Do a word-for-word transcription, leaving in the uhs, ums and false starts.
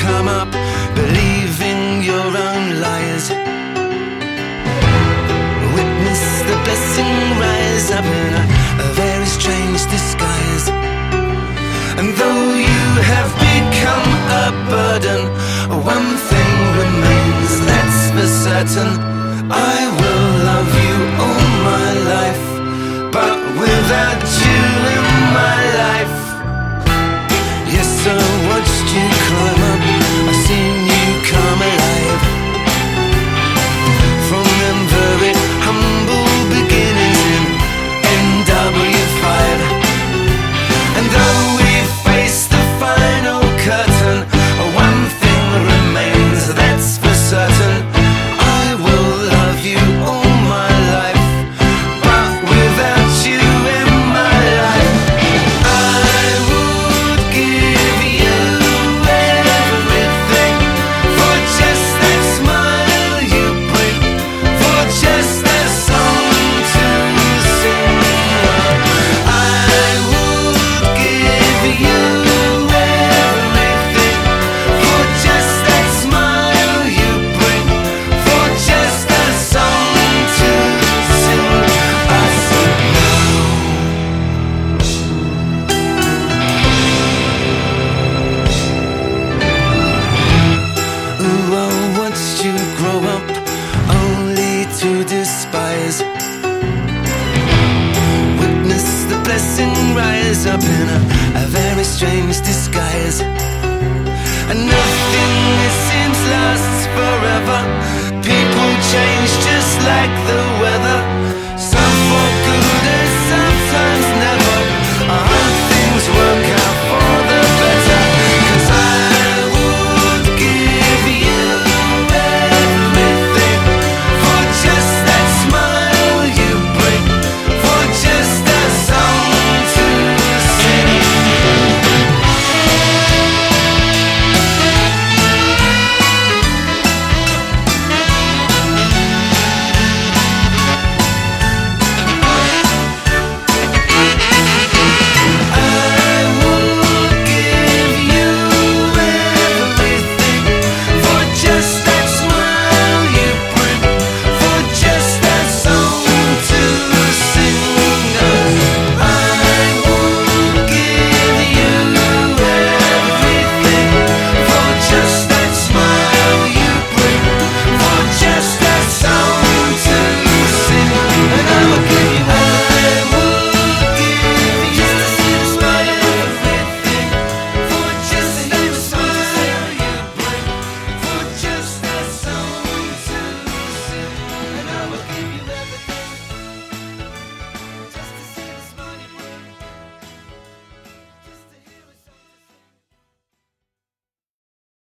come up, believing your own lies. Witness the blessing rise up in a, a very strange disguise. And though you have become a burden, one thing remains, that's for certain. I will love you all my life, but without you in my life. Yes, I watched you climb up, I've seen you come alive. From them very humble beginnings in N W five. And though we face the final curtain, one thing remains, that's for certain. I will love you all my life, but without you in my life. I would give you everything for just that smile you bring, for just that song to sing. I would give you everything for just that smile you bring, for just that song to sing. I said no. Ooh, I watched you grow up only to despise. Witness the blessing rise up in a, a very strange disguise. And nothing, it seems, lasts forever. People change just like the weather.